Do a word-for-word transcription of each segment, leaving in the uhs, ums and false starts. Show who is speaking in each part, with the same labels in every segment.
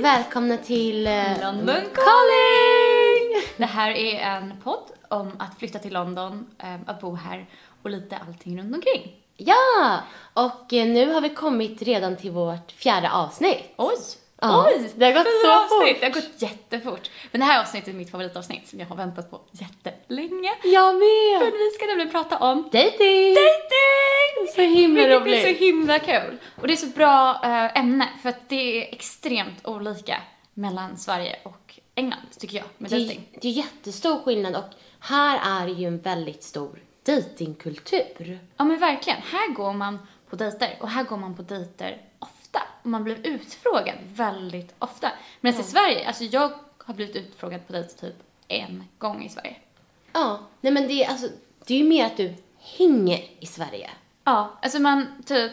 Speaker 1: välkomna till uh,
Speaker 2: London Calling! Det här är en podd om att flytta till London, um, att bo här och lite allting runt omkring.
Speaker 1: Ja, och uh, nu har vi kommit redan till vårt fjärde avsnitt.
Speaker 2: Oj!
Speaker 1: Ja,
Speaker 2: Oj!
Speaker 1: det har gått så
Speaker 2: avsnitt.
Speaker 1: fort.
Speaker 2: Det har gått jättefort. Men det här avsnittet är mitt favoritavsnitt som jag har väntat på jättelänge.
Speaker 1: Jag med!
Speaker 2: För vi ska nämligen prata om
Speaker 1: dating!
Speaker 2: dating!
Speaker 1: Så himla
Speaker 2: Vilket
Speaker 1: roligt.
Speaker 2: är så himla kul. Och det är så bra uh, ämne för att det är extremt olika mellan Sverige och England, tycker jag, med
Speaker 1: Det,
Speaker 2: dating.
Speaker 1: det är jättestor skillnad och här är ju en väldigt stor datingkultur.
Speaker 2: Ja men verkligen, här går man på dejter och här går man på dejter ofta. Och man blir utfrågad väldigt ofta. Men ja. I Sverige, alltså jag har blivit utfrågad på dejter typ en gång i Sverige.
Speaker 1: Ja, nej men det är, alltså, det är ju mer att du hänger i Sverige.
Speaker 2: Ja, alltså man typ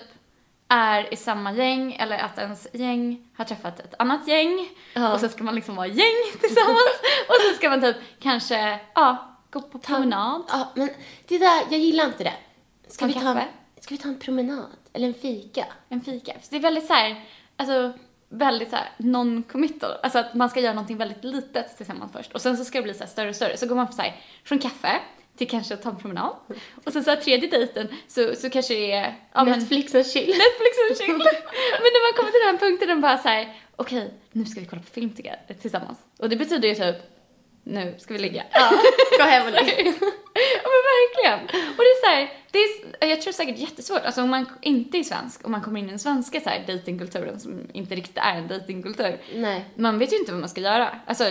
Speaker 2: är i samma gäng eller att ens gäng har träffat ett annat gäng. Ja. Och så ska man liksom vara gäng tillsammans. Och så ska man typ kanske, ja, gå på promenad.
Speaker 1: Ja, men det där, jag gillar inte det. Ska,
Speaker 2: Ta
Speaker 1: vi ta,
Speaker 2: kaffe?
Speaker 1: ska vi ta en promenad? Eller en fika?
Speaker 2: En fika. Så det är väldigt så här, alltså väldigt så här non-committal. Alltså att man ska göra någonting väldigt litet tillsammans först. Och sen så ska det bli så här större och större. Så går man för så här, från kaffe till kanske att ta en promenad. Och sen så här tredje dejten så, så kanske det är... Ja,
Speaker 1: Netflix och chill.
Speaker 2: Netflix och chill. Men när man kommer till den här punkten den bara så här, okej, okay, nu ska vi kolla på film tillsammans. Och det betyder ju typ, nu ska vi ligga.
Speaker 1: Ja, gå hem och ligga.
Speaker 2: Ja men verkligen. Och det är så här, det är, jag tror säkert jättesvårt. Alltså om man inte är svensk, om man kommer in i den svenska så här datingkulturen som inte riktigt är en datingkultur.
Speaker 1: Nej.
Speaker 2: Man vet ju inte vad man ska göra. Alltså,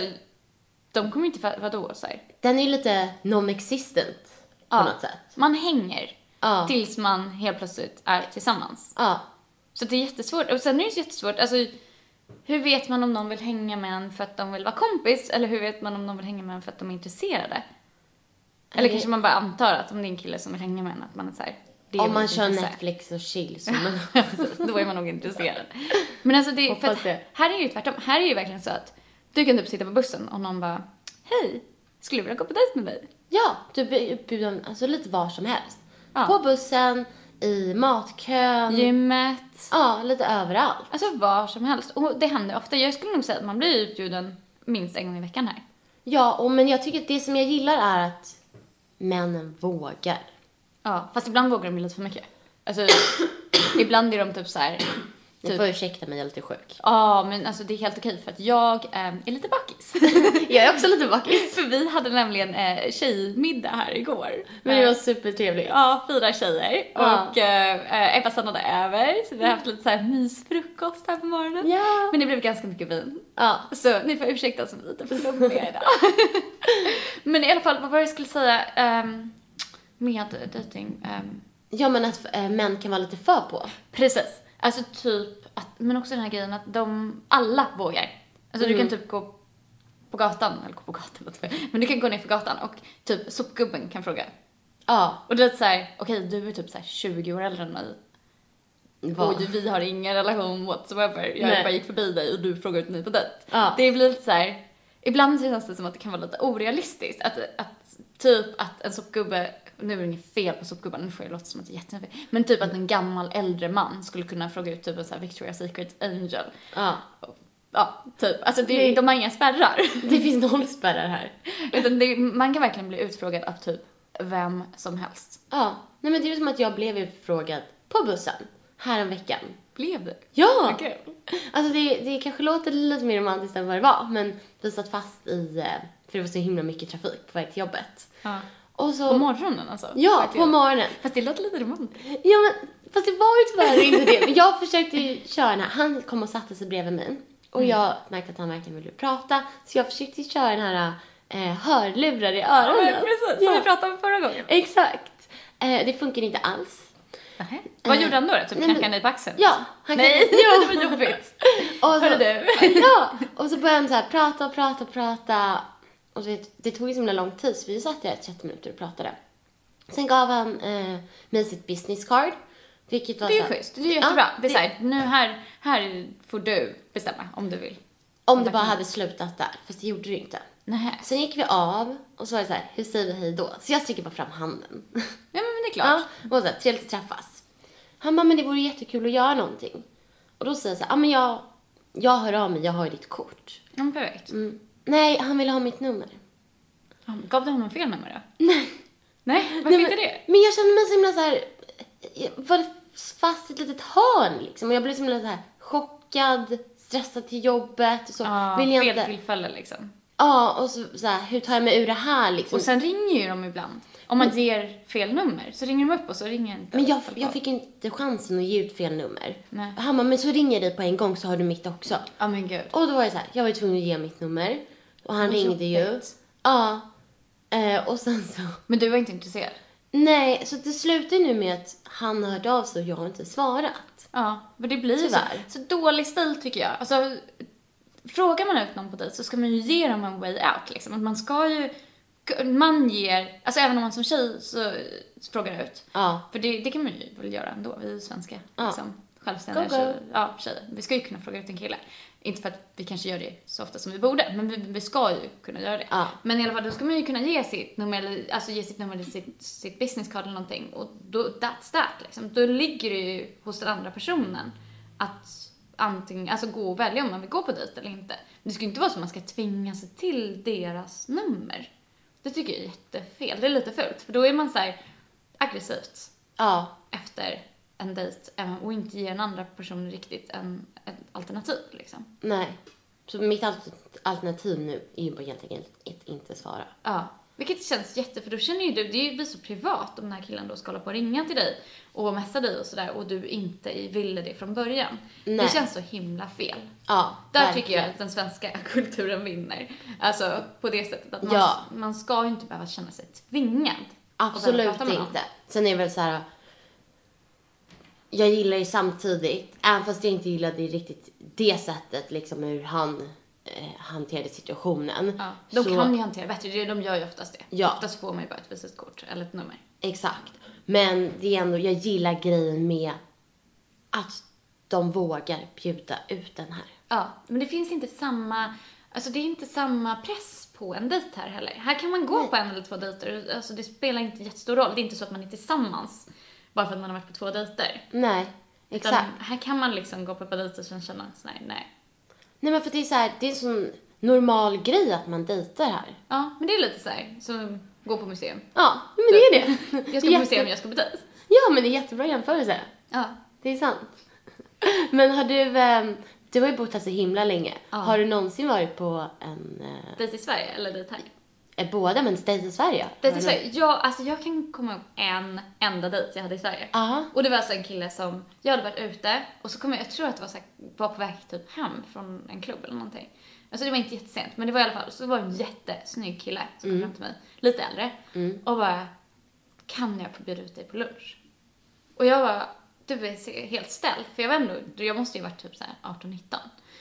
Speaker 2: de kommer inte, vadå så här.
Speaker 1: Den är ju lite non-existent på
Speaker 2: Ja,
Speaker 1: något sätt.
Speaker 2: man hänger
Speaker 1: Ja.
Speaker 2: tills man helt plötsligt är tillsammans.
Speaker 1: Ja.
Speaker 2: Så det är jättesvårt. Och sen är det så jättesvårt, alltså hur vet man om någon vill hänga med en för att de vill vara kompis? Eller hur vet man om någon vill hänga med en för att de är intresserade? Eller kanske man bara antar att om det är en kille som vill hänga med en, att man är så här, det är
Speaker 1: Om man kör
Speaker 2: intresse.
Speaker 1: Netflix och chill så man...
Speaker 2: Då är man nog intresserad. Men alltså det, för att, här är ju tvärtom. Här är ju verkligen så att du kan typ sitta på bussen och någon bara, hej, skulle du vilja gå på dejt med mig?
Speaker 1: Ja, du blir uppbjuden alltså lite var som helst.
Speaker 2: Ja.
Speaker 1: På bussen, i matkön.
Speaker 2: Gymmet.
Speaker 1: Ja, lite överallt.
Speaker 2: Alltså var som helst. Och det händer ofta. Jag skulle nog säga att man blir utbjuden minst en gång i veckan här.
Speaker 1: Ja, och men jag tycker att det som jag gillar är att männen vågar.
Speaker 2: Ja, fast ibland vågar de ju lite för mycket. Alltså, ibland är de typ så här.
Speaker 1: Ni
Speaker 2: Typ,
Speaker 1: får ursäkta mig, jag är lite sjuk.
Speaker 2: ja, men alltså det är helt okej för att jag eh, är lite bakis.
Speaker 1: Jag är också lite bakis.
Speaker 2: För vi hade nämligen eh, tjejmiddag här igår.
Speaker 1: Men det var supertrevligt.
Speaker 2: Ja, fyra tjejer.
Speaker 1: Ja.
Speaker 2: Och eh, Ebba stannade över. Så vi har haft lite så här mysfrukost här på morgonen.
Speaker 1: Ja.
Speaker 2: Men det blev ganska mycket vin.
Speaker 1: Ja.
Speaker 2: Så ni får ursäkta som lite för flummiga idag. Men i alla fall, vad var det jag skulle säga um, med dating? Um,
Speaker 1: Ja, men att äh, män kan vara lite för på.
Speaker 2: precis. Alltså typ, att, men också den här grejen att de alla vågar. Alltså
Speaker 1: Mm.
Speaker 2: du kan typ gå på gatan, eller gå på gatan, men du kan gå ner för gatan och typ sopgubben kan fråga.
Speaker 1: Ja.
Speaker 2: Och det är lite såhär, okej okay, du är typ såhär tjugo år äldre än mig.
Speaker 1: Va?
Speaker 2: Och vi har ingen relation whatsoever. Jag
Speaker 1: Nej.
Speaker 2: bara gick förbi dig och du frågar ut mig på det.
Speaker 1: Ja.
Speaker 2: Det blir lite såhär, ibland känns det som att det kan vara lite orealistiskt. Att, att typ att en sopgubbe, nu är det inget fel på sopgubben, nu får jag låta som att det är jättefel. Men typ att en gammal äldre man skulle kunna fråga ut typ en sån här Victoria's Secret Angel.
Speaker 1: Ja.
Speaker 2: Ja, typ. Alltså det,
Speaker 1: Det-
Speaker 2: de har inga spärrar.
Speaker 1: Det finns noll spärrar här.
Speaker 2: Utan det, man kan verkligen bli utfrågad av typ vem som helst.
Speaker 1: Ja. Nej, men det är som att jag blev utfrågad på bussen här en veckan.
Speaker 2: Blev du?
Speaker 1: Ja!
Speaker 2: Okej.
Speaker 1: Alltså det, det kanske låter lite mer romantiskt än vad det var, men vi satt fast i, eh, för det var så himla mycket trafik på väg till jobbet.
Speaker 2: Ja.
Speaker 1: Och så,
Speaker 2: På morgonen alltså?
Speaker 1: ja,
Speaker 2: Verkligen.
Speaker 1: på morgonen.
Speaker 2: Fast det låter lite romantiskt.
Speaker 1: Ja, men fast det var ju tyvärr inte det. Men jag försökte ju köra den här, han kom och satte sig bredvid mig. Och
Speaker 2: Mm.
Speaker 1: jag märkte att han verkligen ville prata, så jag försökte ju köra den här eh, hörlurar i öronen.
Speaker 2: Ja, precis. Som
Speaker 1: Ja.
Speaker 2: vi pratade om förra gången.
Speaker 1: Exakt. Eh, det funkar inte alls.
Speaker 2: Nähä. Vad
Speaker 1: Eh,
Speaker 2: gjorde han då? Typ
Speaker 1: nej, men-
Speaker 2: knackade dig på axeln?
Speaker 1: Ja, han
Speaker 2: Nej,
Speaker 1: kan... Jo.
Speaker 2: det var jobbigt.
Speaker 1: Och så,
Speaker 2: Hörru du.
Speaker 1: Ja, och så började han så här prata och prata och prata. Och så det, det tog ju så himla lång tid, så vi satt där i trettio minuter och pratade. Sen gav han eh, mig sitt business card. Vilket var
Speaker 2: Det är
Speaker 1: så
Speaker 2: ju
Speaker 1: här-
Speaker 2: schysst. Det är jättebra.
Speaker 1: Ja,
Speaker 2: det är
Speaker 1: det-
Speaker 2: såhär, nu här, här får du bestämma om du vill.
Speaker 1: Om det bara hade slutat där, fast det gjorde det inte.
Speaker 2: Nähä.
Speaker 1: Sen gick vi av och så var det så här, hur säger vi hej då? Så jag sträcker bara fram handen.
Speaker 2: Ja men det är klart.
Speaker 1: Ja, och så här, trevligt att träffas. Han bara, men det vore jättekul att göra någonting. Och då säger jag så här, ja men jag jag hör av mig, jag har ju ditt kort.
Speaker 2: Ja, perfekt.
Speaker 1: Mm. Nej, han ville ha mitt nummer.
Speaker 2: Ja, gav du honom fel nummer då? Nej. Nej, varför
Speaker 1: Nej,
Speaker 2: inte
Speaker 1: men,
Speaker 2: det?
Speaker 1: Men jag kände mig så himla så här. Jag var fast i ett litet hörn liksom. Och jag blev så himla så här chockad, stressad till jobbet. Och så
Speaker 2: Ja,
Speaker 1: vill jag
Speaker 2: fel
Speaker 1: inte...
Speaker 2: tillfälle liksom.
Speaker 1: Ja, och så, så här, hur tar jag mig ur det här liksom?
Speaker 2: Och sen ringer ju de ibland. Om man ger fel nummer så ringer de upp och så ringer inte.
Speaker 1: Men jag, jag fick inte chansen att ge ut fel nummer.
Speaker 2: Nej.
Speaker 1: Han bara, men så ringer jag dig på en gång så har du mitt också.
Speaker 2: Ja, men gud.
Speaker 1: Och då var jag så här, jag var ju tvungen att ge mitt nummer. Och han
Speaker 2: Vad
Speaker 1: ringde ju.
Speaker 2: jobbigt.
Speaker 1: Ja. Eh, och sen så...
Speaker 2: Men du var inte intresserad?
Speaker 1: Nej, så det slutade nu med att han hörde av sig och jag har inte svarat.
Speaker 2: Ja, men det blir ju så,
Speaker 1: Tyvärr.
Speaker 2: så dålig stil tycker jag. Alltså, frågar man ut någon på dejt så ska man ju ge dem en way out liksom. Att man ska ju, man ger, alltså även om man som tjej så frågar ut.
Speaker 1: Ja.
Speaker 2: För det, det kan man ju väl göra ändå, vi är ju svenska
Speaker 1: Ja.
Speaker 2: liksom. Självständiga
Speaker 1: Go, go.
Speaker 2: tjejer. Ja, tjejer. Vi ska ju kunna fråga ut en kille. Inte för att vi kanske gör det så ofta som vi borde, men vi, vi ska ju kunna göra det.
Speaker 1: Ja.
Speaker 2: Men i alla fall, då ska man ju kunna ge sitt nummer, eller, alltså ge sitt nummer till sitt, sitt business card eller någonting. Och då, that's that liksom. Då ligger det ju hos den andra personen att antingen, alltså gå och välja om man vill gå på dejt eller inte. Det ska ju inte vara så att man ska tvinga sig till deras nummer. Det tycker jag är jättefel. Det är lite fult, för då är man så här aggressivt
Speaker 1: Ja.
Speaker 2: efter en dejt och inte ger den andra personen riktigt en, ett alternativ liksom.
Speaker 1: Nej. Så mitt alt- alternativ nu är ju bara helt enkelt att inte svara.
Speaker 2: Ja, vilket känns jätte, för då känner ju du, det blir så privat om den här killen då ska hålla på och ringa till dig och messa dig och sådär och du inte ville det från början.
Speaker 1: Nej.
Speaker 2: Det känns så himla fel.
Speaker 1: Ja,
Speaker 2: Där
Speaker 1: verkligen.
Speaker 2: tycker jag att den svenska kulturen vinner. Alltså på det sättet att man,
Speaker 1: Ja.
Speaker 2: man ska ju inte behöva känna sig tvingad. att behöva
Speaker 1: Absolut
Speaker 2: prata med någon.
Speaker 1: inte. Sen är det väl så här. Jag gillar ju samtidigt, även fast jag inte gillade det riktigt det sättet liksom hur han eh, hanterade situationen.
Speaker 2: Ja, de
Speaker 1: så,
Speaker 2: kan ju hantera bättre, de gör ju oftast det.
Speaker 1: Ja.
Speaker 2: Oftast får man ju bara ett visitkort eller ett nummer.
Speaker 1: Exakt. Men det är ändå, jag gillar grejen med att de vågar bjuda ut den här.
Speaker 2: Ja, men det finns inte samma, alltså det är inte samma press på en dejt här heller. Här kan man gå
Speaker 1: Nej.
Speaker 2: på en eller två dejter, alltså det spelar inte jättestor roll. Det är inte så att man är tillsammans bara för att man har varit på två dejter.
Speaker 1: Nej,
Speaker 2: Utan
Speaker 1: exakt.
Speaker 2: här kan man liksom gå på ett par dejter och sen känna att nej, nej.
Speaker 1: Nej men för det är så här, det är en sån normal grej att man dejtar här.
Speaker 2: Ja, men det är lite så här, som gå på museum.
Speaker 1: Ja, men det är det.
Speaker 2: Jag ska
Speaker 1: Det är
Speaker 2: på museum,
Speaker 1: jätte-
Speaker 2: jag ska på dejt.
Speaker 1: Ja, men det är jättebra jämförelse.
Speaker 2: Ja.
Speaker 1: Det är sant. Men har du, eh, du har ju bott här så himla länge.
Speaker 2: Ja.
Speaker 1: Har du någonsin varit på en, eh,
Speaker 2: Dejt i Sverige eller dejt här?
Speaker 1: eh, båda, men dejt i Sverige?
Speaker 2: Dejt
Speaker 1: Har
Speaker 2: i
Speaker 1: du-
Speaker 2: Sverige? Ja, alltså jag kan komma ihåg en enda dejt jag hade i Sverige.
Speaker 1: Ja.
Speaker 2: Och det var alltså en kille som, jag hade varit ute och så kom jag, jag tror att det var så här, var på väg typ hem från en klubb eller någonting. Alltså det var inte jättesent, men det var i alla fall, så var det en jättesnygg kille som kom fram till mig, lite äldre,
Speaker 1: Mm.
Speaker 2: och bara, kan jag få bjuda ut dig på lunch? Och jag var, du vet, helt ställd, för jag var ändå, jag måste ju varit typ så här arton nitton.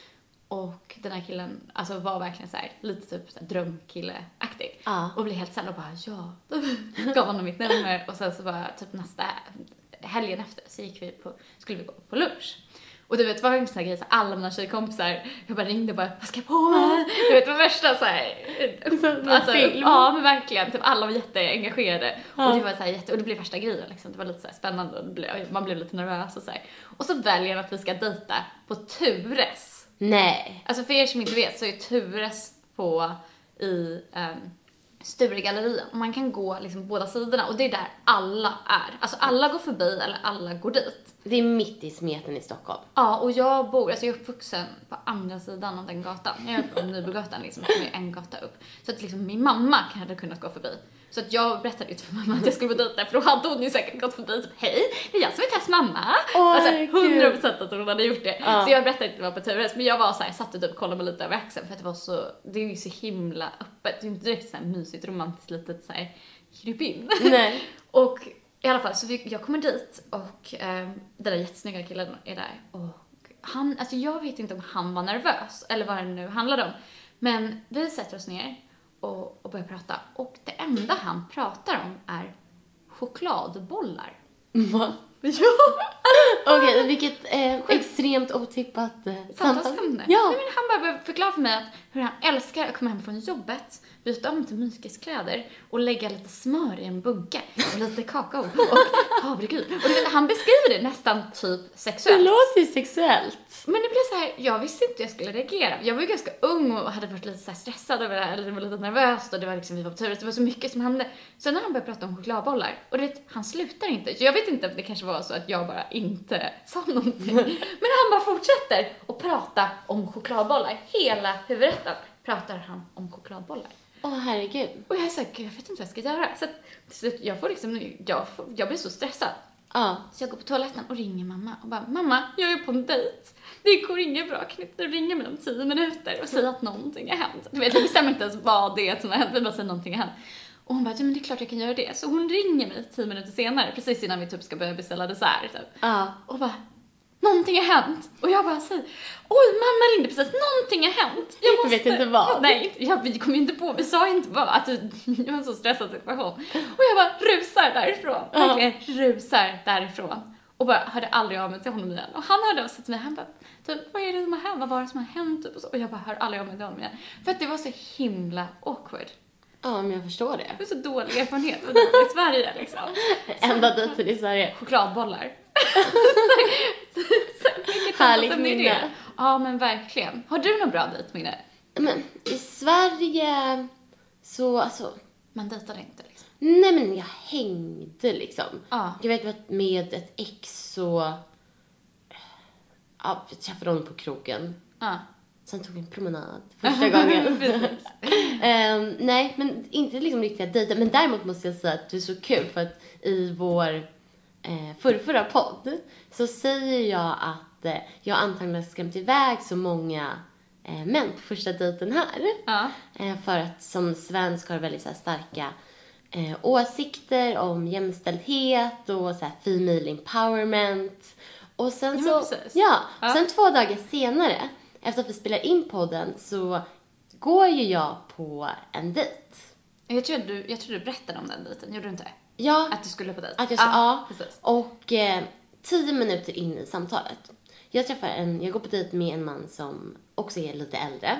Speaker 2: Och den här killen, alltså var verkligen så här, lite typ så här drömkille-aktig.
Speaker 1: Ja.
Speaker 2: Och blev helt ställd och bara, ja. Då gav honom mitt nummer och sen så bara typ nästa helgen efter så gick vi på, skulle vi gå på lunch. Och du vet, det var en sån här grej, så alla mina tjejkompisar, jag bara ringde och bara, vad ska jag på med? Du vet, det var värsta så här, alltså,
Speaker 1: film.
Speaker 2: ja men verkligen, typ alla var jätteengagerade.
Speaker 1: Ja.
Speaker 2: Och det var så här jätte, och det blev värsta grejen liksom, det var lite så här spännande och det blev, man blev lite nervös och så här. Och så väljer han att vi ska dejta på Tures.
Speaker 1: Nej.
Speaker 2: Alltså för er som inte vet så är Tures på i um, Sturegallerian. Och man kan gå liksom båda sidorna och det är där alla är. Alltså alla går förbi eller alla går dit.
Speaker 1: Det är mitt i smeten i Stockholm.
Speaker 2: Ja, och jag bor, alltså jag är uppvuxen på andra sidan av den gatan. Jag är på Nybogatan liksom, som är en gata upp. Så att liksom min mamma hade kunnat gå förbi. Så att jag berättade ju för mamma att jag skulle gå dit där, för då hade hon ju säkert gått förbi typ, hej, det är jag som är Tess mamma.
Speaker 1: Oj,
Speaker 2: alltså
Speaker 1: gud.
Speaker 2: hundra procent att hon hade gjort det.
Speaker 1: Ja.
Speaker 2: Så jag berättade inte att det var på Tures, men jag var så här, satt och typ kollade mig lite över axeln för att det var så, det är ju så himla öppet. Det är ju inte direkt så här mysigt, romantiskt, litet så här krypin.
Speaker 1: Nej.
Speaker 2: Och i alla fall, så vi, jag kommer dit och eh, den där jättesnygga killen är där. Och han, alltså jag vet inte om han var nervös eller vad det nu handlade om. Men vi sätter oss ner och, och börjar prata. Och det enda han pratar om är chokladbollar.
Speaker 1: Va?
Speaker 2: Ja.
Speaker 1: Okej, vilket eh, extremt otippat eh,
Speaker 2: Samtalsämne.
Speaker 1: Ja.
Speaker 2: Nej, men han bara började förklara för mig att hur han älskar att komma hem från jobbet, byta om till myskeskläder och lägga lite smör i en bunke och lite kakao och havregryn. Och du vet, han beskriver det nästan typ sexuellt.
Speaker 1: Det låter ju sexuellt.
Speaker 2: Men det blev så här, jag visste inte hur jag skulle reagera. Jag var ju ganska ung och hade varit lite så här stressad över det här, eller det var lite nervöst och det var liksom, vi var på tur, det var så mycket som hände. Sen när han började prata om chokladbollar, och du vet, han slutar inte. Så jag vet inte om det kanske var så att jag bara inte sa någonting. Men han bara fortsätter att prata om chokladbollar. Hela huvudrätten pratar han om chokladbollar.
Speaker 1: Åh, herregud.
Speaker 2: Och jag är såhär, jag vet inte vad jag ska göra. Så att, till slut, jag får liksom, jag, får, jag blir så stressad.
Speaker 1: Ja.
Speaker 2: Så jag går på toaletten och ringer mamma och bara, mamma, jag är på en dejt. Det går inget bra, Knipp. Du ringer mig om tio minuter och säger att någonting har hänt. Du vet, jag bestämmer inte ens vad det är som har hänt, vi bara säger någonting har hänt. Och hon bara, men det är klart jag kan göra det. Så hon ringer mig tio minuter senare, precis innan vi typ ska börja beställa dessert. Typ.
Speaker 1: Ja.
Speaker 2: Och bara, någonting har hänt. Och jag bara säger, oj, mamma ringde precis, någonting har hänt. Jag måste...
Speaker 1: vet inte vad.
Speaker 2: Nej, jag, vi kom ju inte på, vi sa inte vad. Alltså, det var en så stressad situation. Och jag bara rusar därifrån.
Speaker 1: Ja.
Speaker 2: Verkligen rusar därifrån. Och bara hörde aldrig av mig till honom igen. Och han hörde av sig till mig. Han bara, typ, vad är det som har hänt? Vad var det som har hänt? Typ, och, så. Och jag bara hör aldrig av mig till honom igen. För att det var så himla awkward.
Speaker 1: Ja, men jag förstår det.
Speaker 2: Det var så dålig erfarenhet av dejten i Sverige liksom.
Speaker 1: Enda dejten i Sverige.
Speaker 2: Chokladbollar.
Speaker 1: Härligt minne.
Speaker 2: Ja, men verkligen. Har du någon bra dejtminne?
Speaker 1: Men i Sverige så, alltså...
Speaker 2: Man dejtade inte liksom.
Speaker 1: Nej, men jag hängde liksom.
Speaker 2: Ja.
Speaker 1: Jag vet att med ett ex så... Ja, vi träffade honom på krogen.
Speaker 2: Ja.
Speaker 1: Sen tog vi en promenad första gången. um, nej, men inte liksom riktiga dejter. Men däremot måste jag säga att det är så kul. För att i vår eh, förrförra podd så säger jag att eh, jag antagligen har skrämt iväg så många eh, män på första dejten här.
Speaker 2: Ja.
Speaker 1: Eh, för att som svensk har väldigt så här, starka eh, åsikter om jämställdhet och så här, female empowerment. Och sen
Speaker 2: Ja,
Speaker 1: så,
Speaker 2: precis.
Speaker 1: ja,
Speaker 2: Ja.
Speaker 1: sen två dagar senare, efter att vi spelar in podden, så går ju jag på en dejt.
Speaker 2: Jag tror du, jag tror du berättade om den dejten, gjorde du inte?
Speaker 1: Ja,
Speaker 2: Att du skulle på dejt?
Speaker 1: att jag, ja,
Speaker 2: precis.
Speaker 1: och eh, tio minuter in i samtalet. Jag träffar en, jag går på dejt med en man som också är lite äldre.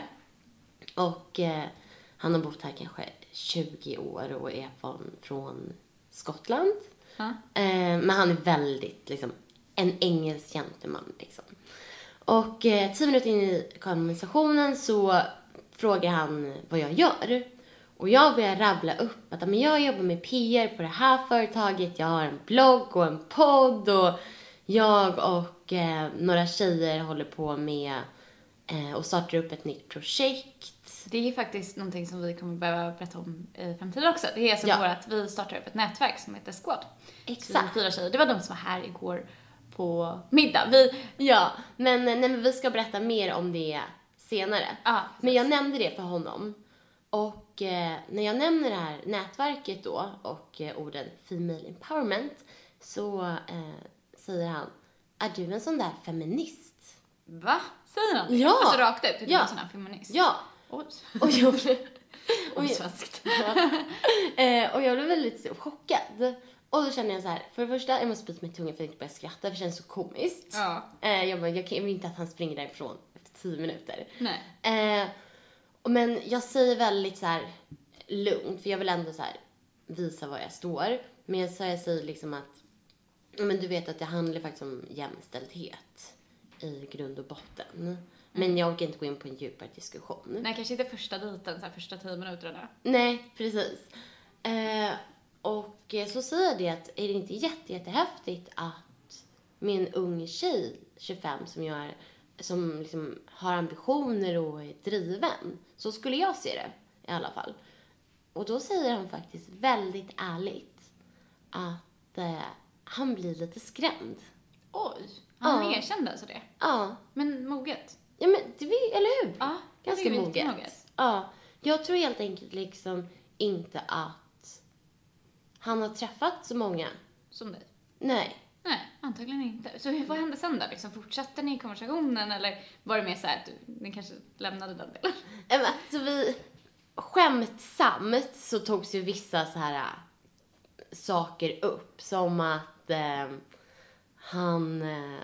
Speaker 1: Och eh, han har bott här kanske tjugo år och är från, från Skottland.
Speaker 2: Ja.
Speaker 1: Eh, men han är väldigt, liksom, en engelsk gentleman, liksom. Och eh, tio minuter in i konversationen så frågar han vad jag gör. Och jag börjar rabbla upp att men jag jobbar med P R på det här företaget. Jag har en blogg och en podd. Och jag och eh, några tjejer håller på med eh, och startar upp ett nytt projekt.
Speaker 2: Det är faktiskt någonting som vi kommer behöva berätta om i framtiden också. Det är som
Speaker 1: Ja.
Speaker 2: vårt, vi startar upp ett nätverk som heter Squad.
Speaker 1: Exakt.
Speaker 2: Så fyra tjejer. Det var de som var här igår på middag. Vi,
Speaker 1: Ja, men, nej, men vi ska berätta mer om det senare.
Speaker 2: ja,
Speaker 1: Men jag nämnde det för honom. Och eh, när jag nämner det här nätverket då och eh, orden female empowerment så eh, säger han, är du en sån där feminist?
Speaker 2: Va? Säger han det?
Speaker 1: Ja.
Speaker 2: Alltså rakt ut, är du
Speaker 1: Ja.
Speaker 2: en sån här feminist?
Speaker 1: Ja.
Speaker 2: Oj.
Speaker 1: Och jag blev, och, jag,
Speaker 2: Osvenskt.
Speaker 1: eh, och jag blev väldigt så chockad. Och då kände jag så här, för det första, jag måste bita mig i tungan för att inte börja skratta, för det känns så komiskt.
Speaker 2: Ja.
Speaker 1: Eh, jag, bara, jag kan jag vill inte att han springer därifrån efter tio minuter.
Speaker 2: Nej.
Speaker 1: Eh, och men jag säger väldigt så här lugnt, för jag vill ändå så här visa var jag står. Men jag säger, jag säger liksom att, ja, men du vet att det handlar faktiskt om jämställdhet i grund och botten. Men jag orkar inte gå in på en djupare diskussion.
Speaker 2: Nej, kanske inte första dejten, så här första tio minuterna.
Speaker 1: Nej, precis. Eh, och så säger jag det att är det inte jätte, jättehäftigt att med en ung tjej, tjugofem, som jag är, som liksom har ambitioner och är driven. Så skulle jag se det i alla fall. Och då säger han faktiskt väldigt ärligt att eh, han blir lite skrämd.
Speaker 2: Oj, han
Speaker 1: Ja.
Speaker 2: erkände alltså det.
Speaker 1: Ja,
Speaker 2: Men moget.
Speaker 1: ja men det är, eller hur?
Speaker 2: Ja,
Speaker 1: Ganska
Speaker 2: det är ju
Speaker 1: moget.
Speaker 2: jättemoget.
Speaker 1: Ja, jag tror helt enkelt liksom inte att han har träffat så många.
Speaker 2: Som dig.
Speaker 1: Nej.
Speaker 2: Nej, antagligen inte. Så hur, vad hände sen då? Liksom, fortsatte ni konversationen eller var det mer så här att du, ni kanske lämnade den delen?
Speaker 1: Men alltså vi, skämtsamt så togs ju vissa så här äh, saker upp. Som att, eh, han, eh,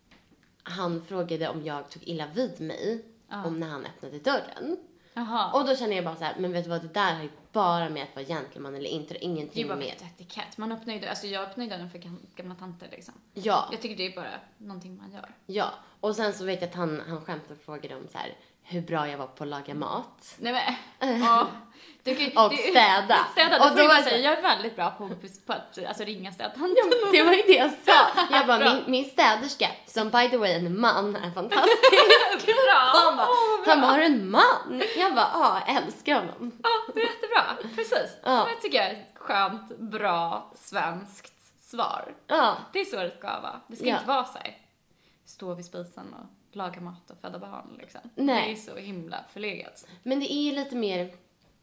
Speaker 1: han frågade om jag tog illa vid mig
Speaker 2: Ja.
Speaker 1: om när han öppnade dörren.
Speaker 2: Jaha.
Speaker 1: Och då känner jag bara så här, men vet du vad, det där har ju bara med att vara gentleman eller inte, det är
Speaker 2: Det är
Speaker 1: ingenting
Speaker 2: bara
Speaker 1: med.
Speaker 2: ett etikett. Man öppnar ju dörren, alltså jag öppnar ju dörren för gam- gamla tanter liksom.
Speaker 1: Ja,
Speaker 2: Jag tycker det är bara någonting man gör.
Speaker 1: ja. Och sen så vet jag att han, han skämtade och frågade om så här, hur bra jag var på att laga mat.
Speaker 2: Nej men, ja. Du kan,
Speaker 1: Och
Speaker 2: du,
Speaker 1: städa.
Speaker 2: Städa,
Speaker 1: Och
Speaker 2: och
Speaker 1: då
Speaker 2: då
Speaker 1: var
Speaker 2: jag, säga,
Speaker 1: det-
Speaker 2: jag är väldigt bra på, på att alltså, ringa städtanten.
Speaker 1: Ja, men det var ju det jag sa. Jag bara,
Speaker 2: Bra.
Speaker 1: min, min städerska, som by the way är en man, är fantastisk.
Speaker 2: Bra!
Speaker 1: Han bara, han bara, har du en man? Jag bara, ja, jag älskar honom.
Speaker 2: Ja, det är jättebra. Precis.
Speaker 1: Ja.
Speaker 2: Det tycker jag är ett skönt, bra, svenskt svar.
Speaker 1: Ja,
Speaker 2: Det är så det ska vara. Det ska
Speaker 1: Ja.
Speaker 2: inte vara så här, stå vid spisen och laga mat och föda barn liksom.
Speaker 1: Nej.
Speaker 2: Det är så himla förlegat.
Speaker 1: men det är ju lite mer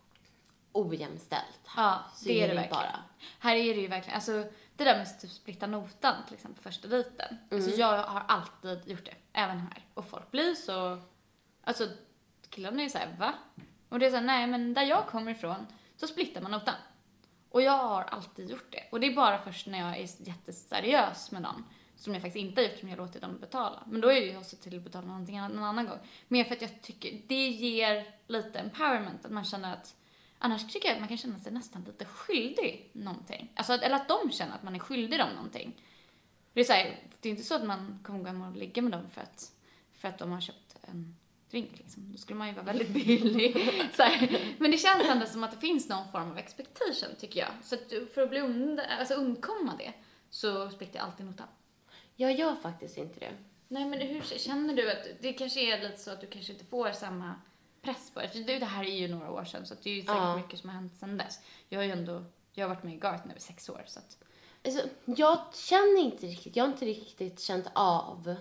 Speaker 1: ojämställt.
Speaker 2: Ja,
Speaker 1: Så
Speaker 2: det är det
Speaker 1: ju
Speaker 2: verkligen.
Speaker 1: bara.
Speaker 2: Här är det ju verkligen, alltså det där med att typ splitta notan till exempel första dejten. Alltså jag har alltid gjort det, även här. Och folk blir så, alltså killarna är ju såhär, va? Och det är såhär, nej men där jag kommer ifrån så splittar man notan. Och jag har alltid gjort det. Och det är bara först när jag är jätteseriös med någon som jag faktiskt inte har gjort, som jag låter dem betala. Men då är ju jag sett till att betala någonting annat någon annan gång. Mer för att jag tycker, det ger lite empowerment, att man känner att annars tycker jag att man kan känna sig nästan lite skyldig någonting. Alltså, eller att de känner att man är skyldig dem någonting. Det är, så här, det är inte så att man kommer gå hem och ligga med dem för att, för att de har köpt en drink. Liksom. Då skulle man ju vara väldigt billig. Så här. Men det känns ändå som att det finns någon form av expectation, tycker jag. Så att för att bli und- alltså, undkomma det så splittrar jag alltid notan.
Speaker 1: Jag gör faktiskt inte det.
Speaker 2: Nej, men hur känner du att det kanske är lite så att du kanske inte får samma press på det? För det, det här är ju några år sedan, så att det är ju säkert
Speaker 1: Ja.
Speaker 2: mycket som har hänt sedan dess. Jag har ju ändå, jag har varit med i Gart nu i sex år, så att
Speaker 1: Alltså, jag känner inte riktigt, jag har inte riktigt känt av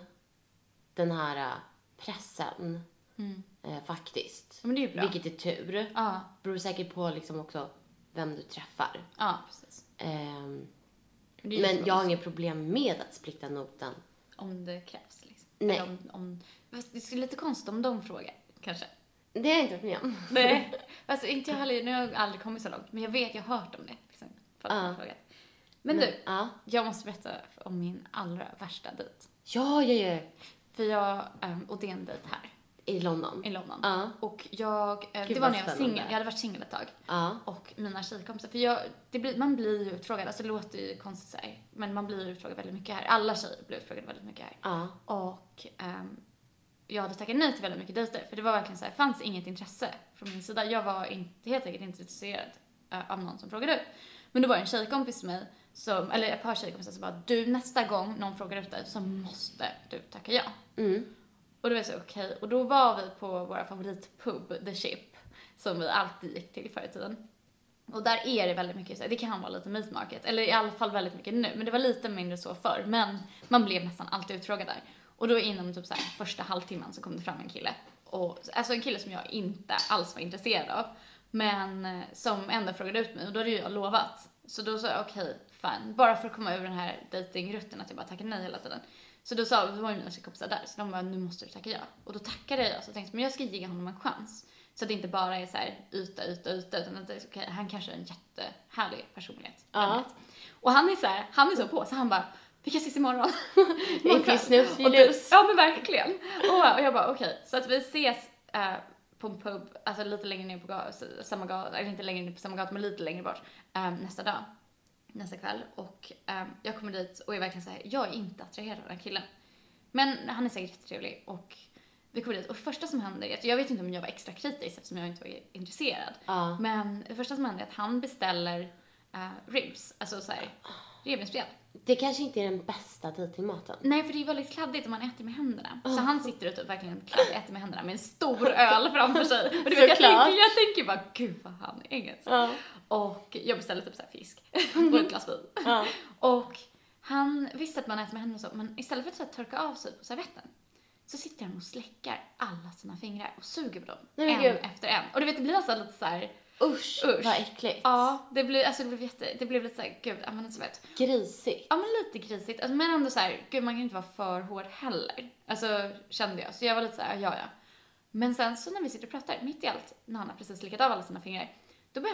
Speaker 1: den här äh, pressen eh, faktiskt.
Speaker 2: ja, men det är ju bra.
Speaker 1: Vilket är tur.
Speaker 2: Ja,
Speaker 1: Beror säkert på liksom också vem du träffar.
Speaker 2: ja, precis.
Speaker 1: Ehm,
Speaker 2: Det är ju
Speaker 1: men
Speaker 2: så
Speaker 1: jag har inga problem med att splitta notan.
Speaker 2: om det krävs liksom.
Speaker 1: Nej.
Speaker 2: Eller Om, om, fast det skulle lite konstigt om de frågar, kanske.
Speaker 1: Det har jag inte varit med om.
Speaker 2: Nej. Alltså inte jag heller, nu har jag aldrig kommit så långt, men jag vet, jag har hört om det. Liksom, folk
Speaker 1: Ja.
Speaker 2: har frågat. Men du,
Speaker 1: Ja,
Speaker 2: jag måste berätta om min allra värsta dejt.
Speaker 1: ja, ja, ja.
Speaker 2: För jag, um, och det är en dejt här
Speaker 1: I London.
Speaker 2: i London.
Speaker 1: Ja.
Speaker 2: Och jag, eh,
Speaker 1: Gud,
Speaker 2: det var
Speaker 1: vad
Speaker 2: när jag var
Speaker 1: spännande.
Speaker 2: singel, jag hade varit singel ett tag.
Speaker 1: Ja.
Speaker 2: Och mina tjejkompisar, för jag, det blir, man blir ju utfrågad, alltså det låter ju konstigt så här, men man blir utfrågad väldigt mycket här. Alla tjejer blir utfrågade väldigt mycket här.
Speaker 1: Ja.
Speaker 2: Och ehm, jag hade tackat nej till väldigt mycket dejter, för det var verkligen så här, fanns inget intresse från min sida. Jag var inte, helt enkelt inte intresserad uh, av någon som frågade ut. Men då var det en tjejkompis med mig, som, eller ett par tjejkompisar som bara, du nästa gång någon frågar ut dig så måste du tacka ja.
Speaker 1: Mm.
Speaker 2: Och då var jag så okej, och då var vi på våra favoritpub, The Ship, som vi alltid gick till förr i tiden. Och där är det väldigt mycket så här, det kan vara lite meat market, eller i alla fall väldigt mycket nu, men det var lite mindre så förr, men man blev nästan alltid utfrågad där. Och då inom typ så här, första halvtimmen så kom det fram en kille, och, alltså en kille som jag inte alls var intresserad av, men eh, som ändå frågade ut mig, och då hade ju jag lovat. Så då sa jag okej, fine, bara för att komma ur den här datingrutten att jag bara tackade nej hela tiden. Så då sa, då var ju mina kompisar där, så de bara, nu måste du tacka ja. Och då tackade jag, så tänkte jag, men jag ska ge honom en chans. Så att det inte bara är så här yta, yta, yta, utan att det är, okay, han kanske är en jättehärlig personlighet.
Speaker 1: Ja.
Speaker 2: Och han är så här, han är så på, så han bara, vi kan ses imorgon.
Speaker 1: If you snooze, you
Speaker 2: Och det-
Speaker 1: lose.
Speaker 2: Ja men verkligen. Och, och jag bara okej, så att vi ses eh, på en pub, alltså lite längre ner på gatan, samma gata, eller inte längre ner på samma gata, men lite längre bort, eh, nästa dag. Nästa kväll, och eh, jag kommer dit och är verkligen så här, jag är inte attraherad av den här killen. Men han är säkert jättetrevlig, och vi kommer dit, och det första som händer är att, jag vet inte om jag var extra kritisk eftersom jag inte var intresserad.
Speaker 1: Ja.
Speaker 2: Men det första som händer är att han beställer eh, ribs, alltså så här, revbensspjäll.
Speaker 1: Det kanske inte är den bästa dejtingmaten.
Speaker 2: Nej, för det är väldigt kladdigt om man äter med händerna. Så han sitter och typ verkligen kladdigt äter med händerna med en stor öl framför sig. Och du vet, jag,
Speaker 1: Såklart.
Speaker 2: tänker, jag tänker bara, gud vad han är engelsk.
Speaker 1: Ja.
Speaker 2: Och jag beställde typ så här fisk och ett glas vin.
Speaker 1: Ja.
Speaker 2: Och han visste att man äter med händerna och så, men istället för att så här torka av sig på servetten så sitter han och släckar alla sina fingrar och suger på dem.
Speaker 1: Nej, men
Speaker 2: en
Speaker 1: gud.
Speaker 2: efter en. Och du vet, det blir alltså lite så här.
Speaker 1: Usch,
Speaker 2: Usch.
Speaker 1: vad äckligt.
Speaker 2: Ja, det blev, alltså det blev jätte, det blev lite så här, gud, ja men så vet.
Speaker 1: Grisigt.
Speaker 2: Ja, men lite grisigt. Alltså, men ändå så här, gud man kan inte vara för hård heller. Alltså kände jag. Så jag var lite så här, ja ja. Men sen så när vi sitter och pratar, mitt i allt, när han har precis slickat av alla sina fingrar, då börjar han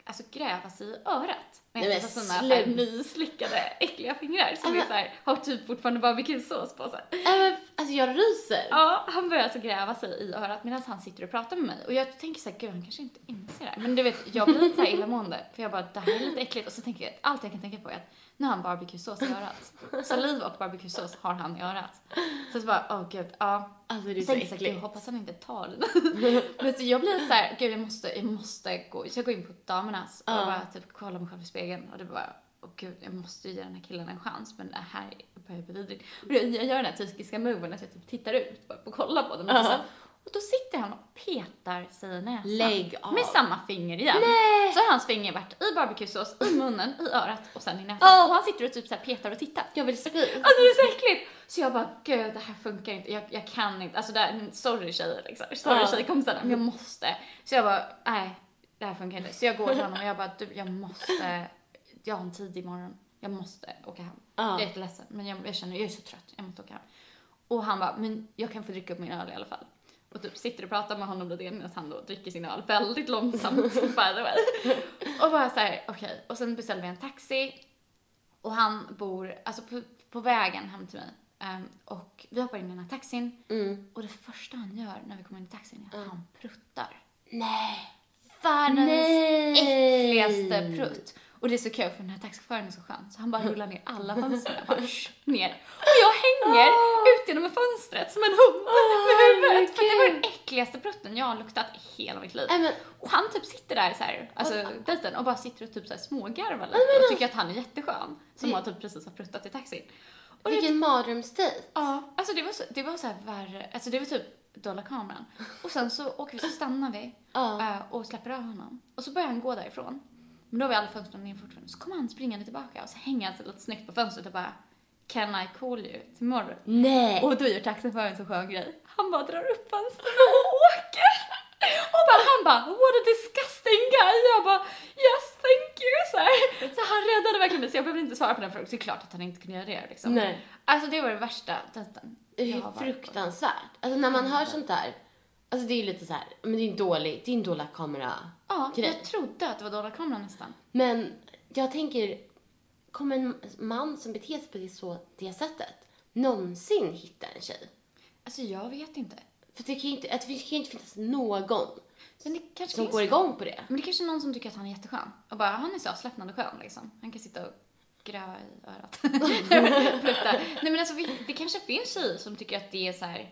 Speaker 2: alltså gräva sig i örat. Med
Speaker 1: Nej,
Speaker 2: ett
Speaker 1: men
Speaker 2: av sådana
Speaker 1: sluta.
Speaker 2: här nyslickade äckliga fingrar som
Speaker 1: Men-
Speaker 2: är så här, har typ fortfarande barbecue-sås på sig.
Speaker 1: Äh, men, alltså jag ryser.
Speaker 2: Ja, han börjar alltså gräva sig i örat medan han sitter och pratar med mig. Och jag tänker så här, gud han kanske inte inser det här. Men du vet, jag blir lite så här illamående. För jag bara, det här är lite äckligt. Och så tänker jag, allt jag kan tänka på är att nu har han barbecue-sås i örat. Saliv och barbecue-sås har han i örat. Så så bara, åh gud, ja.
Speaker 1: Alltså det är
Speaker 2: Jag
Speaker 1: så
Speaker 2: tänker så här, gud, jag
Speaker 1: äckligt.
Speaker 2: hoppas han inte tar den. Men så jag blir så här, gud jag måste, jag måste gå. Så jag går in på damernas och
Speaker 1: Ja.
Speaker 2: bara typ kollar mig själv i spegeln. Och det bara, åh gud, jag måste ge den här killen en chans. Men det här börjar bli vidrigt. Och jag, jag gör den här tyskiska moven att jag typ tittar ut bara och kollar på dem. Och,
Speaker 1: Ja.
Speaker 2: så, och då sitter han och petar sig i näsan.
Speaker 1: Lägg av.
Speaker 2: Med samma finger igen.
Speaker 1: Nej.
Speaker 2: Så har hans finger varit i barbecue-sås, i munnen, i örat och sen i näsan.
Speaker 1: Ja.
Speaker 2: Och han sitter och typ så här petar och tittar.
Speaker 1: Jag vill spy.
Speaker 2: Alltså det är så äckligt. Så jag bara, gud det här funkar inte, jag, jag kan inte, alltså det här, sorry tjejer liksom, sorry
Speaker 1: Ja.
Speaker 2: tjejkompisarna, men jag måste. Så jag bara, nej, det här funkar inte. Så jag går till honom och jag bara, du jag måste, jag har en tidig morgon, jag måste åka hem.
Speaker 1: Ja.
Speaker 2: Jag är jätteledsen, men jag, jag känner, jag är så trött, jag måste åka hem. Och han bara, men jag kan få dricka upp min öl i alla fall. Och typ sitter och pratar med honom medan han då dricker sin öl väldigt långsamt, by the way. Och bara så här, okej. Okay. Och sen beställde vi en taxi. Och han bor, alltså på, på vägen hem till mig. Um, och vi hoppar in i den här taxin.
Speaker 1: Mm.
Speaker 2: Och det första han gör när vi kommer in i taxin är att
Speaker 1: Mm.
Speaker 2: han pruttar.
Speaker 1: Nej.
Speaker 2: Världens
Speaker 1: Nej.
Speaker 2: äckligaste prutt. Och det är så kul för den här taxichauffören är så skön. Så han bara rullar ner alla fönster. Bara sh, ner. Och jag hänger ut genom fönstret som en hund med huvudet. För det var den äckligaste prutten jag har luktat i hela mitt liv.
Speaker 1: Nej, men,
Speaker 2: Och han typ sitter där så här, alltså dejten och bara sitter och typ så här smågarvar lite och tycker att han är jätteskön. Som har typ precis har pruttat i taxin. Och det,
Speaker 1: vilken mardrömsdejt.
Speaker 2: ja, alltså det var så, det var så här värre, alltså det var typ dolda kameran. Och sen så åker vi, så stannar vi
Speaker 1: Ja.
Speaker 2: eh, och släpper av honom. Och så börjar han gå därifrån. Men då har vi alla fönstren ner fortfarande. Så kommer han springande tillbaka och så hänger han sig lite snyggt på fönstret och bara Can I call you tomorrow?
Speaker 1: Nej.
Speaker 2: Och då gör taxichauffören en så skön grej. Han bara drar upp fönstren och åker. Och bara, han bara, what a disgusting guy. Jag bara, yes thank you. Så, här. Så han räddade verkligen mig. Så jag behövde inte svara på den frågan. Så det är klart att han inte kunde göra det. Liksom.
Speaker 1: Nej.
Speaker 2: Alltså det var det värsta dejten.
Speaker 1: Det
Speaker 2: jag
Speaker 1: är
Speaker 2: har varit på.
Speaker 1: fruktansvärt. Alltså när man hör sånt där. Alltså det är ju lite så här, men det är en dålig, det är en dålig kamera.
Speaker 2: Ja,
Speaker 1: grej.
Speaker 2: jag trodde att det var dolda kameran nästan.
Speaker 1: Men jag tänker, kommer en man som beter sig på det, så, det sättet någonsin hitta en tjej?
Speaker 2: Alltså jag vet inte.
Speaker 1: För det kan ju inte, att det kan ju inte finnas någon
Speaker 2: Men det kanske
Speaker 1: som
Speaker 2: finns
Speaker 1: går igång på det.
Speaker 2: Men det är kanske är någon som tycker att han är jätteskön. Och bara, han är så avslappnad och skön liksom. Han kan sitta och gräva i örat. Prutta. Nej men alltså vi, det kanske finns tjejer som tycker att det är så här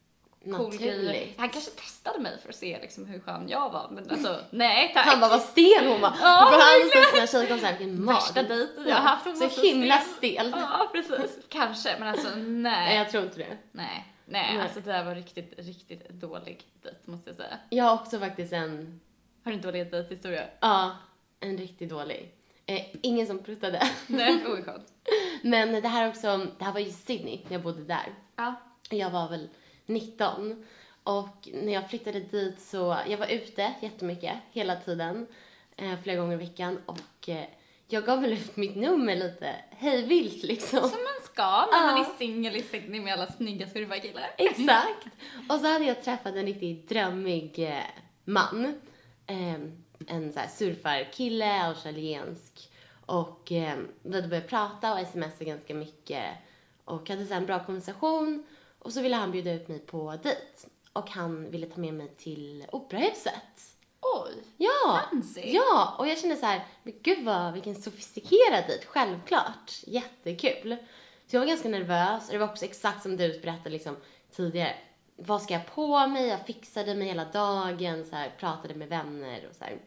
Speaker 2: cool grejer.
Speaker 1: Naturligt.
Speaker 2: Han kanske testade mig för att se liksom hur skön jag var. Men alltså, nej tack.
Speaker 1: Han bara, vad stel hon var.
Speaker 2: Ja,
Speaker 1: och han och så sina tjejkompisar, vilken
Speaker 2: Värsta
Speaker 1: mag.
Speaker 2: dejten jag har haft. Hon var
Speaker 1: Så himla
Speaker 2: stel.
Speaker 1: stel.
Speaker 2: Ja, precis. Kanske, men alltså
Speaker 1: Nej,
Speaker 2: nej.
Speaker 1: jag tror inte det.
Speaker 2: Nej, nej,
Speaker 1: Nej.
Speaker 2: alltså det där var riktigt, riktigt dålig dejt måste jag säga.
Speaker 1: Jag har också faktiskt en,
Speaker 2: Har du en dålig dejthistoria?
Speaker 1: ja, en riktigt dålig. Eh, ingen som pruttade.
Speaker 2: Nej, oj skönt.
Speaker 1: Men det här också, det här var i Sydney när jag bodde där.
Speaker 2: Ja.
Speaker 1: Jag var väl nitton. Och när jag flyttade dit så, jag var ute jättemycket hela tiden. Eh, flera gånger i veckan. Och eh, jag gav väl ut mitt nummer lite hejvilt liksom.
Speaker 2: Som man ska när man
Speaker 1: Ja.
Speaker 2: är singel i Sydney med alla snygga surfarkillar.
Speaker 1: Exakt. Och så hade jag träffat en riktigt drömmig eh, man. Eh, en så här surfarkille, australiensk. Och eh, vi hade börjat prata och smsa ganska mycket. Och hade så här en bra konversation. Och så ville han bjuda ut mig på dejt. Och han ville ta med mig till operahuset.
Speaker 2: Oj,
Speaker 1: Ja,
Speaker 2: fancy.
Speaker 1: ja, och jag kände så här, men gud vad, vilken sofistikerad dejt, självklart, jättekul. Så jag var ganska nervös, och det var också exakt som du berättade liksom tidigare. Vad ska jag på mig? Jag fixade mig hela dagen, så här, pratade med vänner och så här.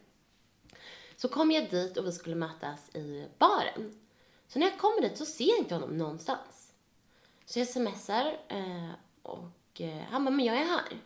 Speaker 1: Så kom jag dit och vi skulle mötas i baren. Så när jag kommer dit så ser jag inte honom någonstans. Så jag smsar eh, och eh, han bara, men jag är här.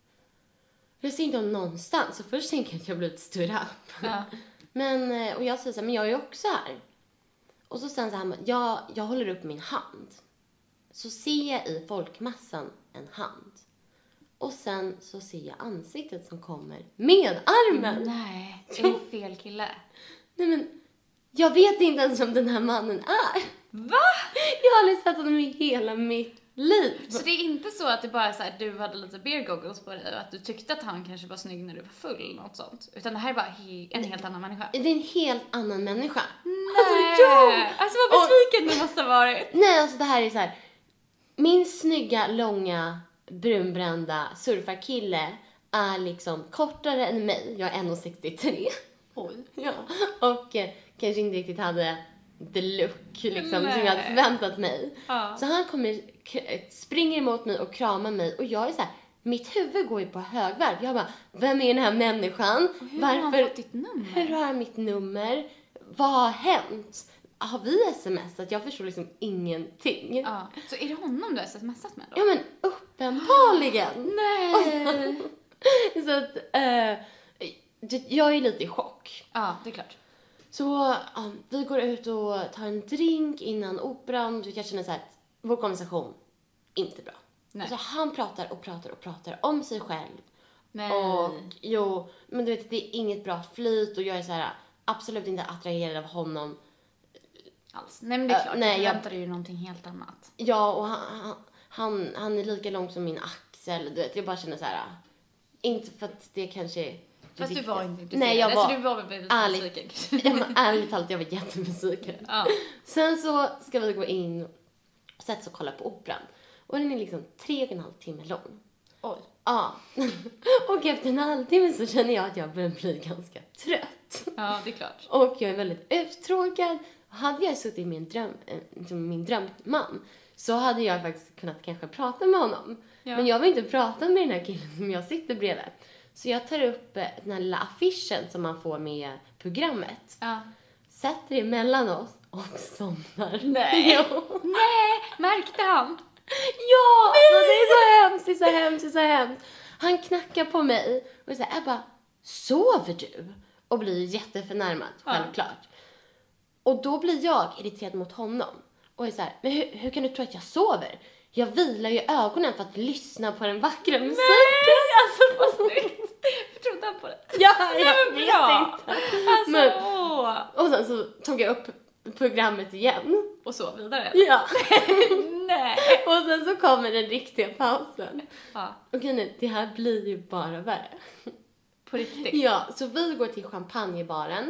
Speaker 1: Jag ser inte honom någonstans. Så först tänker jag att jag blivit stood up.
Speaker 2: Ja.
Speaker 1: Men, eh, och jag säger så här, men jag är ju också här. Och så sen så han bara, jag, jag håller upp min hand. Så ser jag i folkmassan en hand. Och sen så ser jag ansiktet som kommer med armen.
Speaker 2: Nej, är det fel kille?
Speaker 1: Nej men, jag vet inte ens om den här mannen är.
Speaker 2: Va?
Speaker 1: Jag har aldrig sett honom i hela mitt liv.
Speaker 2: Så det är inte så att det bara är så här, du hade lite beer goggles på dig och att du tyckte att han kanske var snygg när du var full, något sånt. Utan det här är bara he- en helt annan människa.
Speaker 1: Det är en helt annan människa.
Speaker 2: Nej!
Speaker 1: Alltså, ja!
Speaker 2: Alltså vad besviken du måste ha varit.
Speaker 1: Nej, alltså det här är så här. Min snygga, långa, brunbrända surfarkille är liksom kortare än mig. Jag är ett sextiotre.
Speaker 2: Oj.
Speaker 1: Ja. Och eh, kanske inte riktigt hade the look liksom, som
Speaker 2: Nej.
Speaker 1: jag hade förväntat mig.
Speaker 2: Ja.
Speaker 1: Så han kommer, k- springer emot mig och kramar mig. Och jag är så här, mitt huvud går ju på högvarv. Jag bara, vem är den här människan?
Speaker 2: Hur har han fått ditt nummer?
Speaker 1: Hur har han mitt nummer? Vad har hänt? Har vi smsat? Jag förstår liksom ingenting.
Speaker 2: Ja. Så är det honom du har smsat med då?
Speaker 1: Ja, men uppenbarligen.
Speaker 2: Nej!
Speaker 1: Så att, eh, det- jag är lite i chock.
Speaker 2: Ja, det är klart.
Speaker 1: Så ja, vi går ut och tar en drink innan operan. Så jag känner så här att vår konversation inte bra.
Speaker 2: Nej.
Speaker 1: Så han pratar och pratar och pratar om sig själv.
Speaker 2: Nej.
Speaker 1: Och jo, men du vet, det är inget bra flyt och jag är så här absolut inte attraherad av honom.
Speaker 2: Alls. Nej men det är
Speaker 1: Äh,
Speaker 2: klart,
Speaker 1: nej,
Speaker 2: du
Speaker 1: jag-
Speaker 2: förväntar dig ju någonting helt annat.
Speaker 1: Ja, och han, han, han, han är lika lång som min axel. Du vet, jag bara känner så här. Inte för att det kanske är det
Speaker 2: Fast du var
Speaker 1: viktigaste.
Speaker 2: inte intresserad.
Speaker 1: Nej, jag var,
Speaker 2: Alltså, du var väl lite
Speaker 1: ärligt,
Speaker 2: besviken.
Speaker 1: ja, men ärligt talat, jag var jättebesviken.
Speaker 2: Ja.
Speaker 1: Sen så ska vi gå in och sätta oss och kolla på operan. Och den är liksom tre och en halv timme lång.
Speaker 2: Oj.
Speaker 1: Ja. Och efter en halvtimme så känner jag att jag börjar bli ganska trött.
Speaker 2: Ja, det är klart.
Speaker 1: Och jag är väldigt uttråkad. Hade jag suttit med min dröm, eh, liksom min drömman så hade jag faktiskt kunnat kanske prata med honom.
Speaker 2: Ja.
Speaker 1: Men jag vill inte prata med den här killen som jag sitter bredvid. Så jag tar upp eh, den här lilla affischen som man får med programmet.
Speaker 2: Ja.
Speaker 1: Sätter det emellan oss och somnar.
Speaker 2: Nej.
Speaker 1: Jo.
Speaker 2: Nej, märkte han?
Speaker 1: Ja! Alltså, det är så hemskt, det är så hemskt, det är så hemskt. Han knackar på mig och säger, jag bara, sover du? Och blir jätteförnärmad,
Speaker 2: Ja.
Speaker 1: självklart. Och då blir jag irriterad mot honom. Och är så här, men hur, hur kan du tro att jag sover? Jag vilar ju ögonen för att lyssna på den vackra musiken.
Speaker 2: Nej, alltså vad snyggt. Hur trodde han på det?
Speaker 1: Ja, jag
Speaker 2: Nej, men
Speaker 1: vet
Speaker 2: bra.
Speaker 1: inte.
Speaker 2: Alltså,
Speaker 1: Men,
Speaker 2: åh.
Speaker 1: och sen så tog jag upp programmet igen.
Speaker 2: Och så vidare.
Speaker 1: Ja.
Speaker 2: Nej.
Speaker 1: Och sen så kommer den riktiga pausen.
Speaker 2: Ja,
Speaker 1: Och nej, det här blir ju bara värre.
Speaker 2: på riktigt.
Speaker 1: Ja, så vi går till champagnebaren.